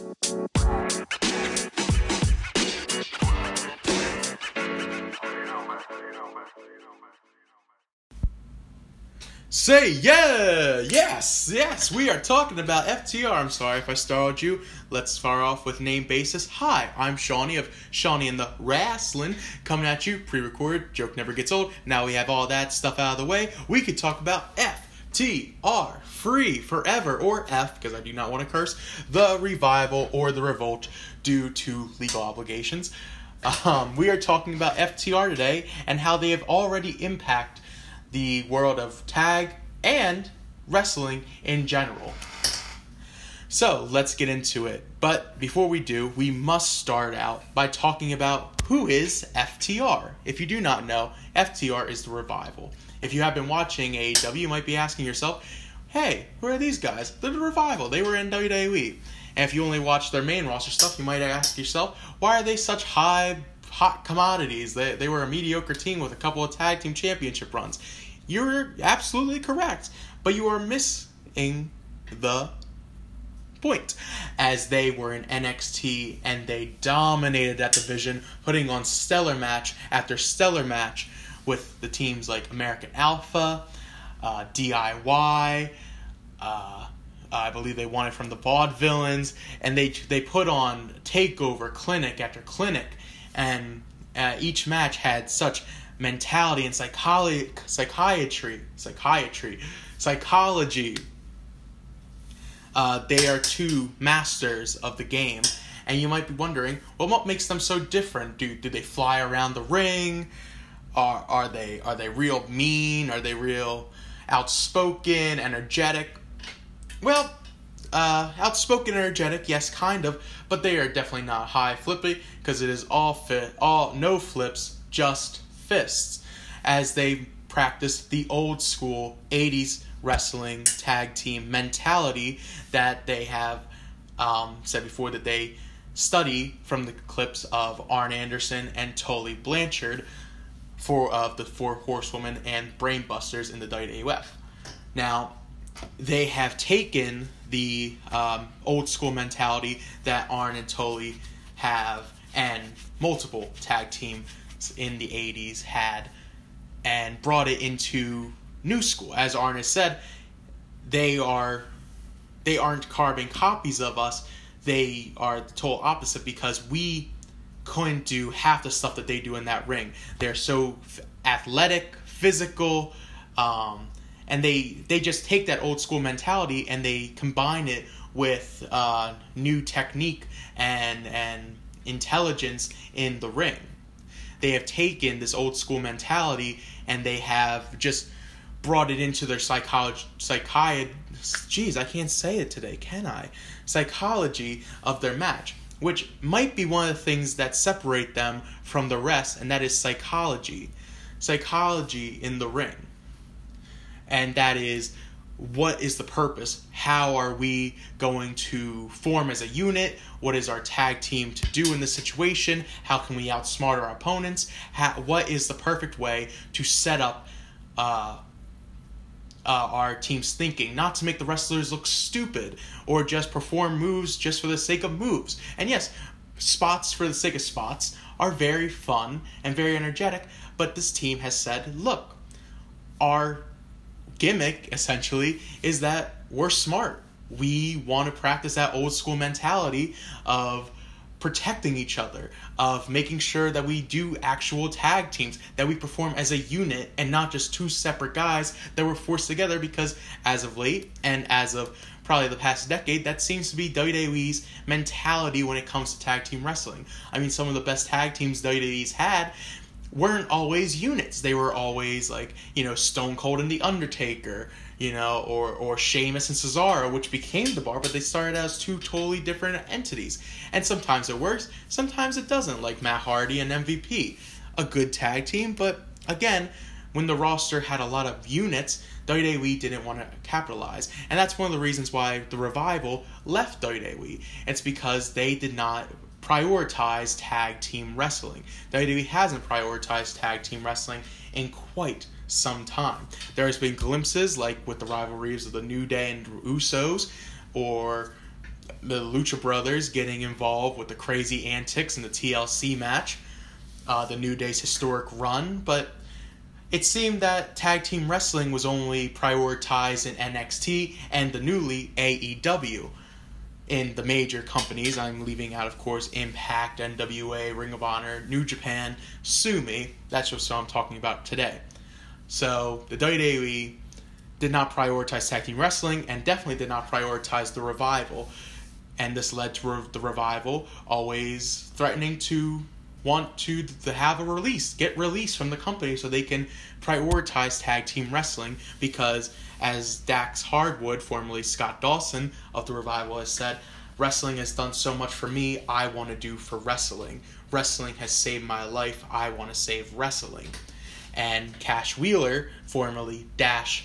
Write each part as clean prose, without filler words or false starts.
Say yeah! Yes, we are talking about FTR. I'm sorry if I startled you. Let's start off with name basis. Hi, I'm Shawnee of Shawnee and the Wrestling, coming at you, pre-recorded, joke never gets old. Now we have all that stuff out of the way, we could talk about FTR, Free Forever, or F, because I do not want to curse, the Revival or the Revolt due to legal obligations. We are talking about FTR today and how they have already impacted the world of tag and wrestling in general. So let's get into it. But before we do, we must start out by talking about who is FTR. If you do not know, FTR is the Revival. If you have been watching AEW, you might be asking yourself, hey, who are these guys? They're the Revival. They were in WWE. And if you only watch their main roster stuff, you might ask yourself, why are they such hot commodities? They were a mediocre team with a couple of tag team championship runs. You're absolutely correct, but you are missing the point, as they were in NXT and they dominated that division, putting on stellar match after stellar match with the teams like American Alpha, DIY, I believe they won it from the Vaudevillains, and they put on takeover clinic after clinic, and each match had such mentality and psychology. They are two masters of the game, and you might be wondering, well, what makes them so different? Do they fly around the ring? Are they real mean? Are they real outspoken, energetic? Well, outspoken, energetic, yes, kind of, but they are definitely not high flippy, because it is all no flips, just fists, as they practice the old school 80s wrestling tag team mentality that they have said before, that they study from the clips of Arn Anderson and Tully Blanchard of the Four Horsewomen and Brainbusters in the WWF. Now, they have taken the old school mentality that Arn and Tully have, and multiple tag teams in the 80s had, and brought it into new school. As Arn has said, they aren't carbon copies of us. They are the total opposite, because we couldn't do half the stuff that they do in that ring. They're so athletic, physical, and they just take that old school mentality and they combine it with new technique and intelligence in the ring. They have taken this old school mentality and they have just brought it into their psychology of their match, which might be one of the things that separate them from the rest, and that is psychology in the ring. And that is, what is the purpose? How are we going to form as a unit? What is our tag team to do in this situation? How can we outsmart our opponents? What is the perfect way to set up our team's thinking? Not to make the wrestlers look stupid or just perform moves just for the sake of moves. And yes, spots for the sake of spots are very fun and very energetic, but this team has said, look, our gimmick essentially is that we're smart. We want to practice that old school mentality of protecting each other, of making sure that we do actual tag teams, that we perform as a unit and not just two separate guys that were forced together, because as of late and as of probably the past decade, that seems to be WWE's mentality when it comes to tag team wrestling. I mean, some of the best tag teams WWE's had weren't always units. They were always like, Stone Cold and The Undertaker, or Sheamus and Cesaro, which became The Bar, but they started as two totally different entities. And sometimes it works, sometimes it doesn't, like Matt Hardy and MVP. A good tag team, but again, when the roster had a lot of units, WWE didn't want to capitalize. And that's one of the reasons why the Revival left WWE. It's because they did not prioritize tag team wrestling. WWE hasn't prioritized tag team wrestling in quite some time. There has been glimpses, like with the rivalries of the New Day and Usos, or the Lucha Brothers getting involved with the crazy antics in the TLC match, the New Day's historic run, but it seemed that tag team wrestling was only prioritized in NXT and the newly AEW. In the major companies, I'm leaving out, of course, Impact, NWA, Ring of Honor, New Japan, sue me. That's just what I'm talking about today. So, the WWE did not prioritize tag team wrestling and definitely did not prioritize the Revival. And this led to the Revival always threatening to want to have a release, get released from the company so they can prioritize tag team wrestling because, as Dax Hardwood, formerly Scott Dawson of the Revival, has said, wrestling has done so much for me, I want to do for wrestling. Wrestling has saved my life, I want to save wrestling. And Cash Wheeler, formerly Dash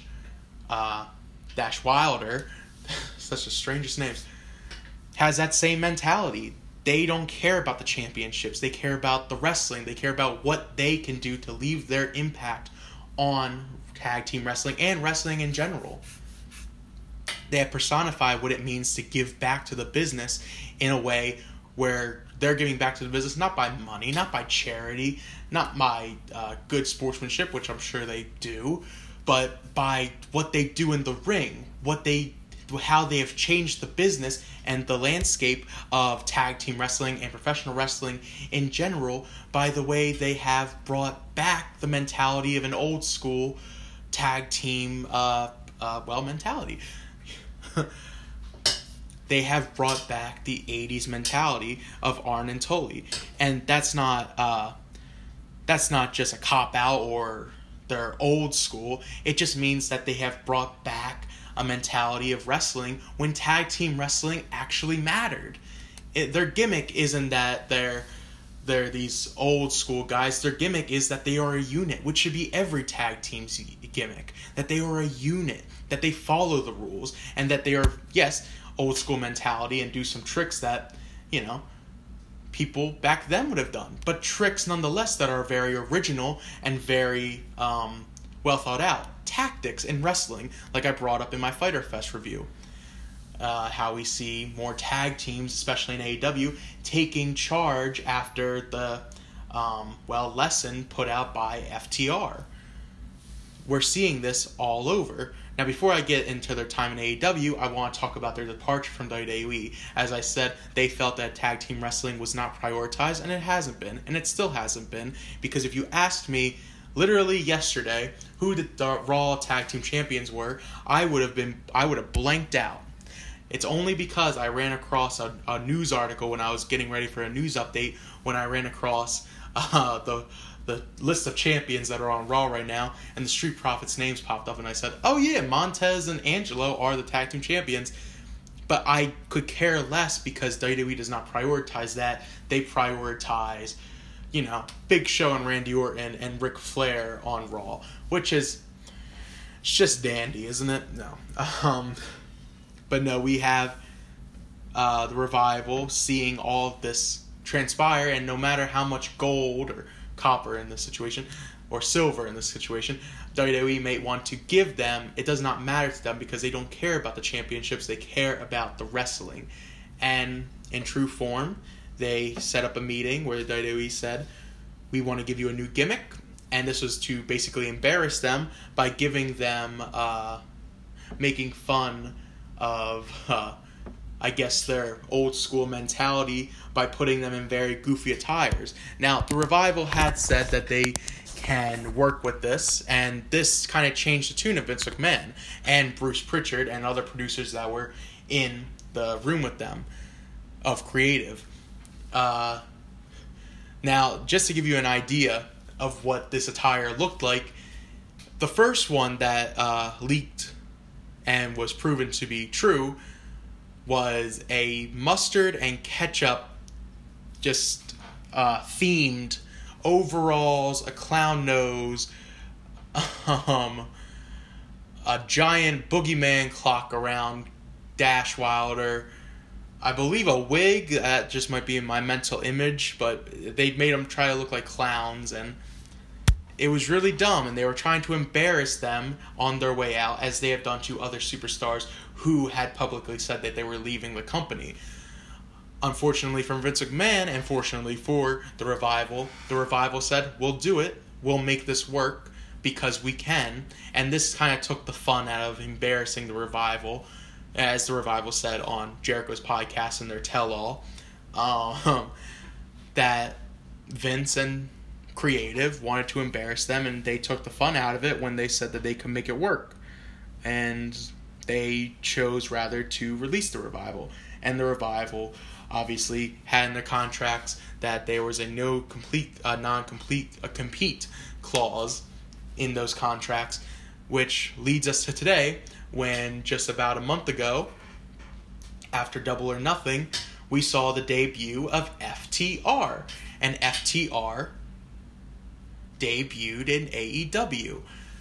Wilder, such the strangest names, has that same mentality. They don't care about the championships. They care about the wrestling. They care about what they can do to leave their impact on tag team wrestling and wrestling in general. They have personified what it means to give back to the business in a way where they're giving back to the business not by money, not by charity, not by good sportsmanship, which I'm sure they do, but by what they do in the ring, how they have changed the business and the landscape of tag team wrestling and professional wrestling in general by the way they have brought back the mentality of an old school tag team mentality. They have brought back the 80s mentality of Arn and Tully, and that's not just a cop-out or they're old school. It just means that they have brought back a mentality of wrestling when tag team wrestling actually mattered. Their gimmick isn't that they're these old school guys. Their gimmick is that they are a unit, which should be every tag team's gimmick. That they are a unit, that they follow the rules, and that they are, yes, old school mentality and do some tricks that, people back then would have done. But tricks nonetheless that are very original and very well thought out. Tactics in wrestling, like I brought up in my Fyter Fest review. How we see more tag teams, especially in AEW, taking charge after the lesson put out by FTR. We're seeing this all over. Now, before I get into their time in AEW, I want to talk about their departure from WWE. As I said, they felt that tag team wrestling was not prioritized, and it hasn't been, and it still hasn't been, because if you asked me literally yesterday who the Raw Tag Team Champions were, I would have blanked out. It's only because I ran across a news article when I was getting ready for a news update, when I ran across the list of champions that are on Raw right now, and the Street Profits names popped up, and I said, oh yeah, Montez and Angelo are the Tag Team Champions. But I could care less because WWE does not prioritize that. They prioritize, Big Show and Randy Orton and Ric Flair on Raw, which is it's just dandy, isn't it? No. But no, we have the Revival seeing all of this transpire, and no matter how much gold or copper in this situation, or silver in this situation, WWE may want to give them, it does not matter to them because they don't care about the championships, they care about the wrestling. And in true form, they set up a meeting where the WWE said, we want to give you a new gimmick, and this was to basically embarrass them by giving them, making fun of, their old school mentality by putting them in very goofy attires. Now, the Revival had said that they can work with this, and this kind of changed the tune of Vince McMahon and Bruce Pritchard and other producers that were in the room with them of creative. Now, just to give you an idea of what this attire looked like, the first one that leaked and was proven to be true was a mustard and ketchup just themed overalls, a clown nose, a giant boogeyman clock around Dash Wilder, I believe a wig, that just might be in my mental image, but they made them try to look like clowns, and It was really dumb, and they were trying to embarrass them on their way out, as they have done to other superstars who had publicly said that they were leaving the company. Unfortunately for Vince McMahon, and fortunately for the Revival said, we'll do it, we'll make this work, because we can. And this kind of took the fun out of embarrassing the Revival, as the Revival said on Jericho's podcast in their tell-all, that Vince and Creative wanted to embarrass them, and they took the fun out of it when they said that they could make it work. And they chose rather to release the Revival. And the Revival obviously had in their contracts that there was a non-compete clause in those contracts, which leads us to today, when just about a month ago, after Double or Nothing, we saw the debut of FTR. And FTR debuted in AEW,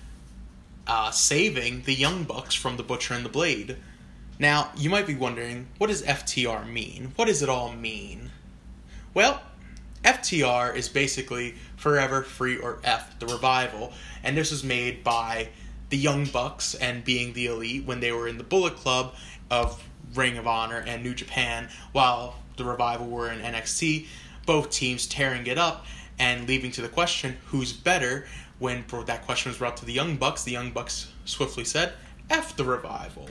saving the Young Bucks from the Butcher and the Blade. Now, you might be wondering, what does FTR mean? What does it all mean? Well, FTR is basically Forever Free or F, the Revival, and this was made by the Young Bucks and Being the Elite when they were in the Bullet Club of Ring of Honor and New Japan, while the Revival were in NXT, both teams tearing it up and leading to the question, who's better? When that question was brought to the Young Bucks swiftly said, F the Revival.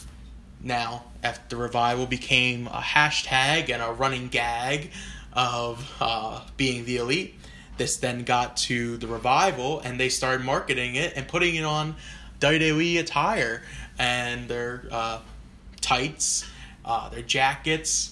Now, F the Revival became a hashtag and a running gag of Being the Elite. This then got to the Revival, and they started marketing it and putting it on WWE attire and their tights, their jackets,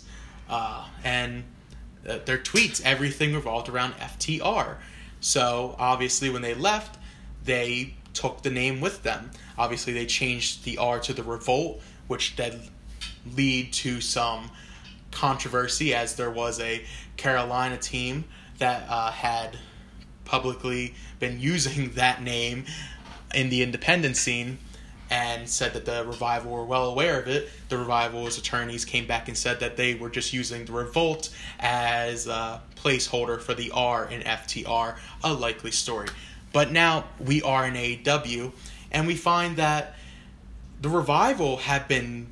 and their tweets. Everything revolved around FTR. So, obviously, when they left, they took the name with them. Obviously, they changed the R to the Revolt, which did lead to some controversy, as there was a Carolina team that had publicly been using that name in the independent scene and said that the Revival were well aware of it. The Revival's attorneys came back and said that they were just using the Revolt as a placeholder for the R in FTR, a likely story. But now we are in AEW, and we find that the Revival have been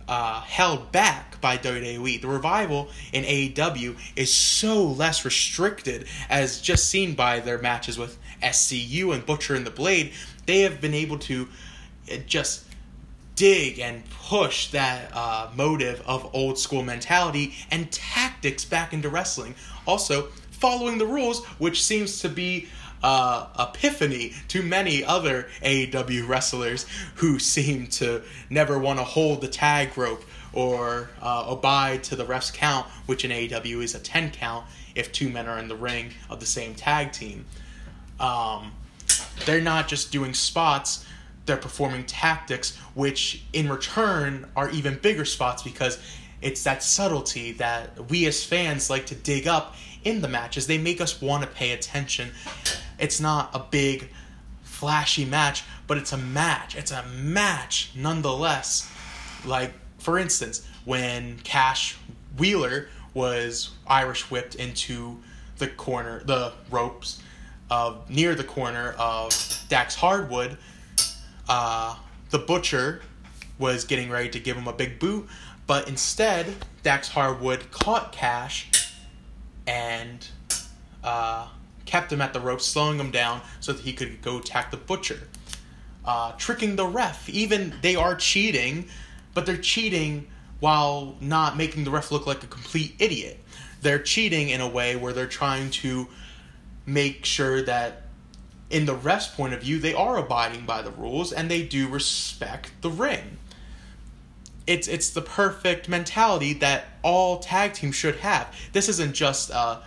held back by WWE. The Revival in AEW is so less restricted, as just seen by their matches with SCU and Butcher and the Blade. They have been able to just dig and push that motive of old school mentality and tactics back into wrestling. Also, following the rules, which seems to be epiphany to many other AEW wrestlers who seem to never want to hold the tag rope or abide to the ref's count, which in AEW is a 10 count if two men are in the ring of the same tag team. They're not just doing spots, they're performing tactics, which in return are even bigger spots, because it's that subtlety that we as fans like to dig up in the matches. They make us want to pay attention. It's not a big, flashy match, but it's a match. It's a match nonetheless. Like, for instance, when Cash Wheeler was Irish whipped into the ropes near the corner of Dax Hardwood, the Butcher was getting ready to give him a big boot, but instead, Dax Hardwood caught Cash and kept him at the ropes, slowing him down so that he could go attack the Butcher. Tricking the ref. Even they are cheating, but they're cheating while not making the ref look like a complete idiot. They're cheating in a way where they're trying to make sure that in the ref's point of view, they are abiding by the rules and they do respect the ring. It's the perfect mentality that all tag teams should have. This isn't just a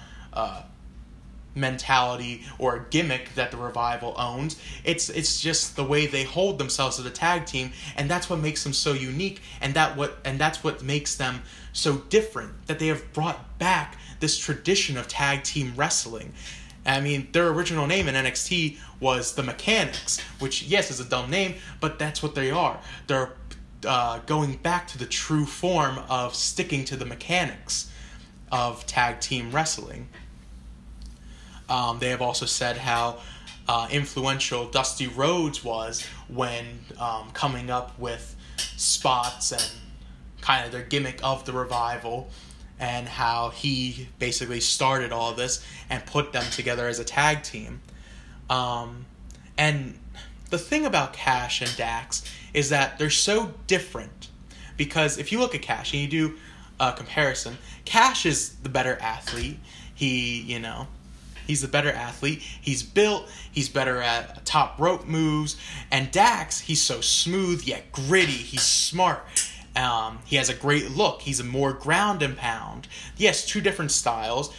mentality or a gimmick that the Revival owns. It's just the way they hold themselves as a tag team, and that's what makes them so unique, and that's what makes them so different, that they have brought back this tradition of tag team wrestling. I mean, their original name in NXT was the Mechanics, which, yes, is a dumb name, but that's what they are. They're going back to the true form of sticking to the mechanics of tag team wrestling. They have also said how influential Dusty Rhodes was when coming up with spots and kind of their gimmick of the Revival, and how he basically started all this and put them together as a tag team. And the thing about Cash and Dax is that they're so different, because if you look at Cash and you do a comparison, Cash is the better athlete. He's the better athlete. He's built. He's better at top rope moves. And Dax, he's so smooth yet gritty. He's smart. He has a great look. He's a more ground and pound. Yes, two different styles.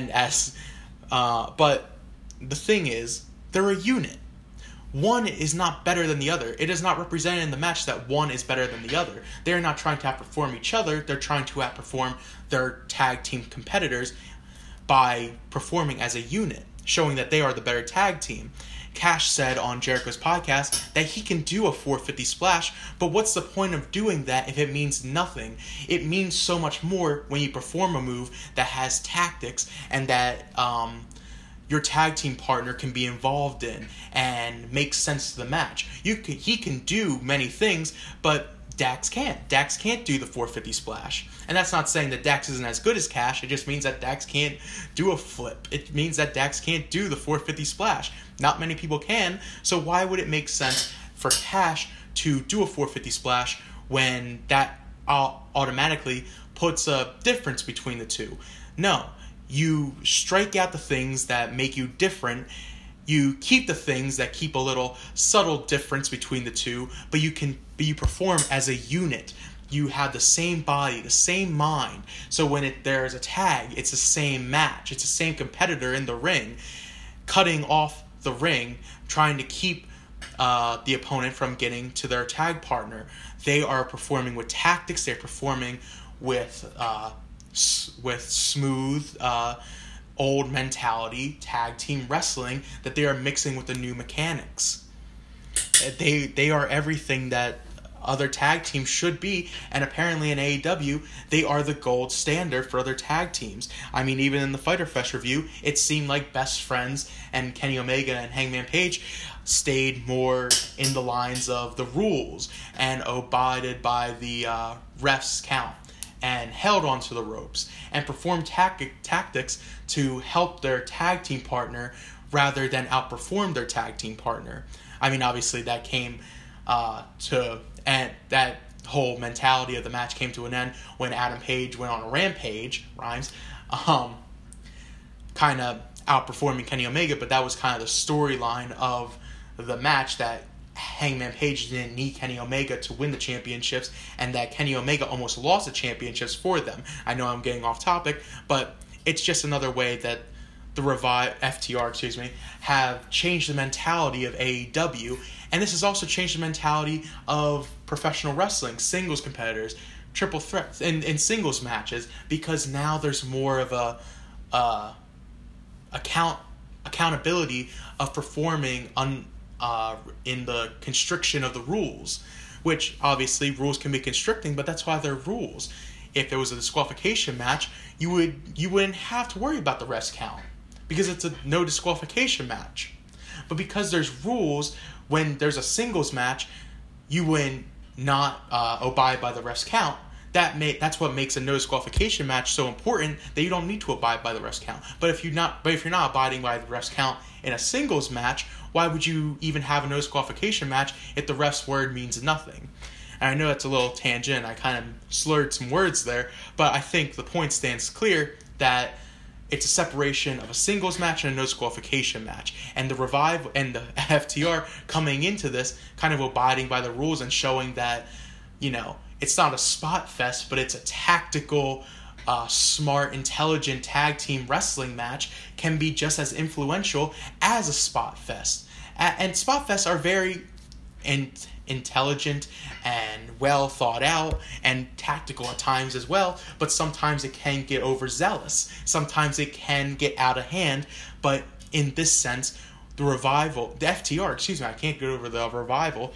But the thing is, they're a unit. One is not better than the other. It is not represented in the match that one is better than the other. They're not trying to outperform each other. They're trying to outperform their tag team competitors by performing as a unit, showing that they are the better tag team. Cash said on Jericho's podcast that he can do a 450 splash, but what's the point of doing that if it means nothing? It means so much more when you perform a move that has tactics and that your tag team partner can be involved in and make sense to the match. He can do many things, but Dax can't. Dax can't do the 450 splash. And that's not saying that Dax isn't as good as Cash. It just means that Dax can't do a flip. It means that Dax can't do the 450 splash. Not many people can. So why would it make sense for Cash to do a 450 splash when that automatically puts a difference between the two? No. You strike out the things that make you different. You keep the things that keep a little subtle difference between the two, but you perform as a unit. You have the same body, the same mind. So when there's a tag, it's the same match. It's the same competitor in the ring, cutting off the ring, trying to keep the opponent from getting to their tag partner. They are performing with tactics. They're performing with smooth, old mentality, tag team wrestling that they are mixing with the new mechanics. They are everything that other tag teams should be, and apparently in AEW, they are the gold standard for other tag teams. I mean, even in the Fyter Fest review, it seemed like Best Friends and Kenny Omega and Hangman Page stayed more in the lines of the rules and abided by the ref's count and held onto the ropes and performed tactics to help their tag team partner rather than outperform their tag team partner. I mean, obviously that came and that whole mentality of the match came to an end when Adam Page went on a rampage, kind of outperforming Kenny Omega, but that was kind of the storyline of the match, that Hangman Page didn't need Kenny Omega to win the championships, and that Kenny Omega almost lost the championships for them. I know I'm getting off topic, but it's just another way that the FTR, have changed the mentality of AEW, and this has also changed the mentality of professional wrestling, singles competitors, triple threats, in singles matches, because now there's more of a accountability of performing in the constriction of the rules, which obviously rules can be constricting, but that's why they're rules. If there was a disqualification match, you wouldn't have to worry about the rest count because it's a no disqualification match. But because there's rules, when there's a singles match, you would not abide by the rest count. That's what makes a no disqualification match so important, that you don't need to abide by the rest count. But if you're not abiding by the rest count in a singles match, why would you even have a no disqualification match if the ref's word means nothing? And I know that's a little tangent. I kind of slurred some words there, but I think the point stands clear that it's a separation of a singles match and a no disqualification match. And the Revive and the FTR coming into this kind of abiding by the rules and showing that, it's not a spot fest, but it's a tactical, smart, intelligent tag team wrestling match can be just as influential as a spot fest. And spot fests are very intelligent and well thought out and tactical at times as well, but sometimes it can get overzealous. Sometimes it can get out of hand, but in this sense, the FTR, I can't get over the Revival,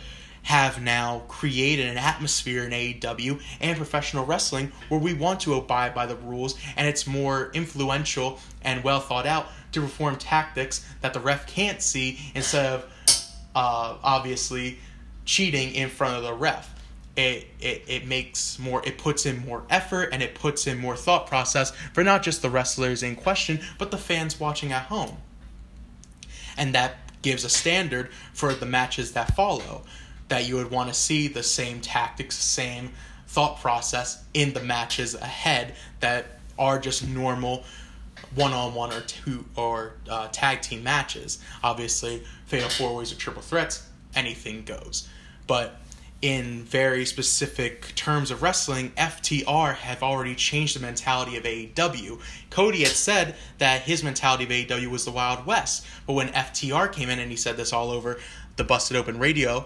have now created an atmosphere in AEW and professional wrestling where we want to abide by the rules, and it's more influential and well thought out to perform tactics that the ref can't see instead of obviously cheating in front of the ref. It puts in more effort, and it puts in more thought process for not just the wrestlers in question, but the fans watching at home. And that gives a standard for the matches that follow, that you would want to see the same tactics, same thought process in the matches ahead that are just normal one-on-one or two or tag team matches. Obviously, fatal four-ways or triple threats, anything goes. But in very specific terms of wrestling, FTR have already changed the mentality of AEW. Cody had said that his mentality of AEW was the Wild West, but when FTR came in, and he said this all over the Busted Open Radio,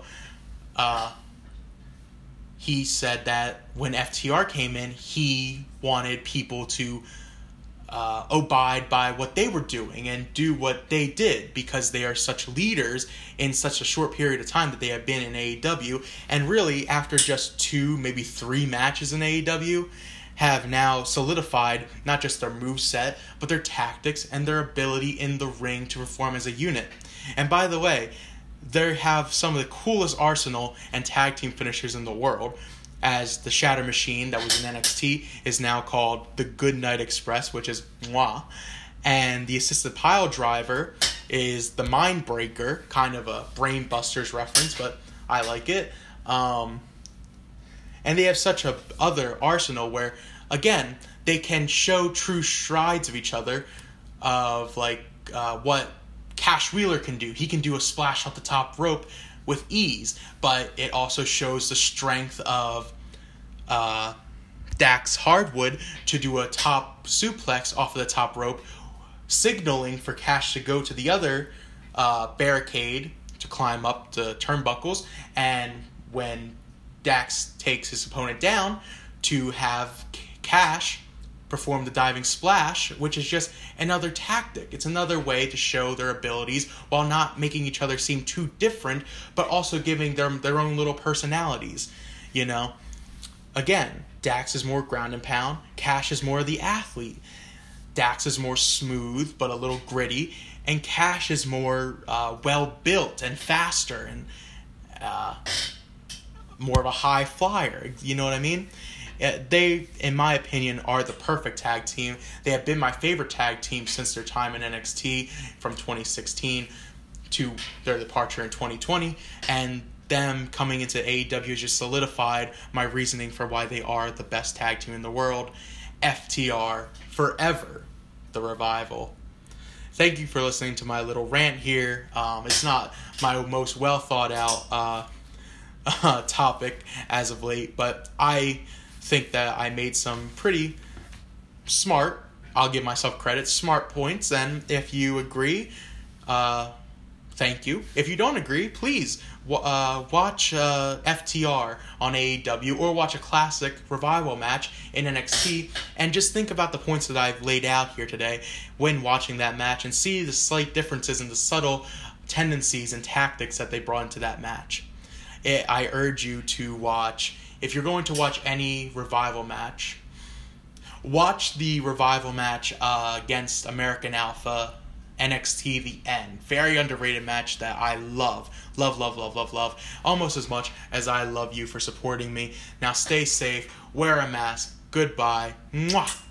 he said that when FTR came in, he wanted people to abide by what they were doing and do what they did, because they are such leaders in such a short period of time that they have been in AEW, and really after just 2, maybe 3 matches in AEW have now solidified not just their moveset, but their tactics and their ability in the ring to perform as a unit. And by the way, they have some of the coolest arsenal and tag team finishers in the world, as the Shatter Machine that was in NXT is now called the Good Night Express, which is mwah. And the Assisted Pile Driver is the Mind Breaker, kind of a Brain Busters reference, but I like it. And they have such a other arsenal where, again, they can show true strides of each other, of like what Cash Wheeler can do. He can do a splash off the top rope with ease, but it also shows the strength of Dax Hardwood to do a top suplex off of the top rope, signaling for Cash to go to the other barricade to climb up the turnbuckles, and when Dax takes his opponent down, to have Cash perform the diving splash, which is just another tactic. It's another way to show their abilities while not making each other seem too different, but also giving them their own little personalities, you know? Again, Dax is more ground and pound. Cash is more the athlete. Dax is more smooth, but a little gritty. And Cash is more well-built and faster and more of a high flyer. You know what I mean? They, in my opinion, are the perfect tag team. They have been my favorite tag team since their time in NXT from 2016 to their departure in 2020. And them coming into AEW just solidified my reasoning for why they are the best tag team in the world. FTR forever, the Revival. Thank you for listening to my little rant here. It's not my most well thought out topic as of late, but I think that I made some pretty smart, I'll give myself credit, smart points, and if you agree, thank you. If you don't agree, please watch FTR on AEW or watch a classic Revival match in NXT and just think about the points that I've laid out here today when watching that match and see the slight differences and the subtle tendencies and tactics that they brought into that match. I urge you to watch, if you're going to watch any Revival match, watch the Revival match against American Alpha, NXT The End. Very underrated match that I love. Love. Almost as much as I love you for supporting me. Now stay safe, wear a mask, goodbye, mwah.